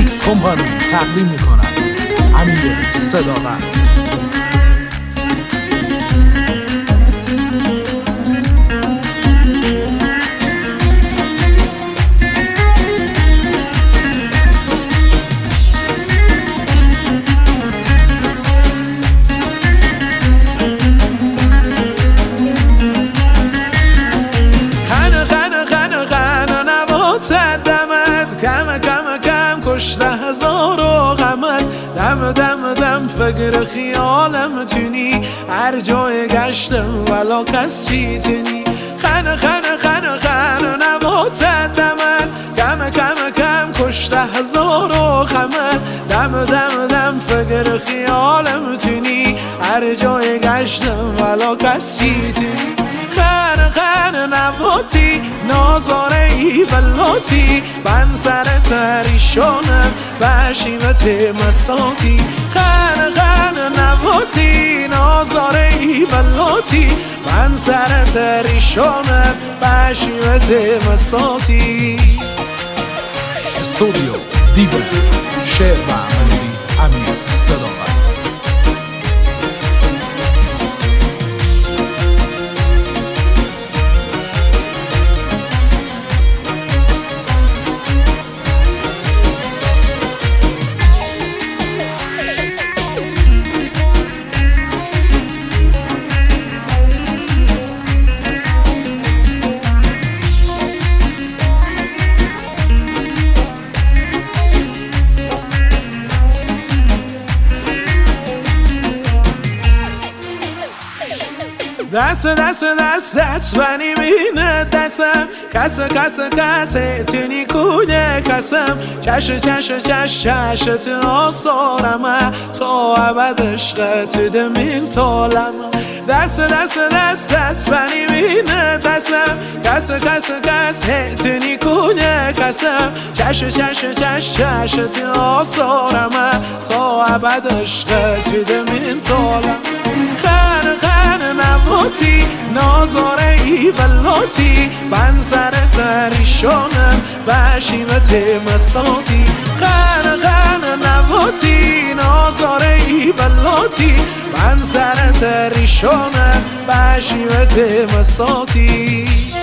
میکس کمپانی تقدیم میکنن امیر صداقت. کشته هزار و غمت دم دم دم فکر خیالم تونی هر جای گشتم ولا کس چیتنی خن خن خن خن نبات دمت کم کم کم کشته هزار و غمت دم دم دم فکر خیالم تونی هر جای گشتم ولا کس چیتنی خن خن نباتی نازاره ای بلاتی من سر تریشانم بشیمت مساتی خن خن نباتی نازاره ای بلاتی من سر تریشانم بشیمت مساتی. استودیو دیبر، شعر و ملودی امیر صداقت. دست دست دست دست بنی بینه دستم کس کس کس تنی کونه کسم چش چش چش چش تو آسارم تا ابد عشقت دمین تالم دست دست دست دست بنی بینه دستم کس کس کس تنی کونه کسم چش چش چش چش تو آسارم تا ابد عشقت دمین تالم خن خن نباتی نازاره ای بلاتی من سر تریشانم بشیمت مساتی خن خن نباتی نازاره ای بلاتی من سر تریشانم بشیمت مساتی.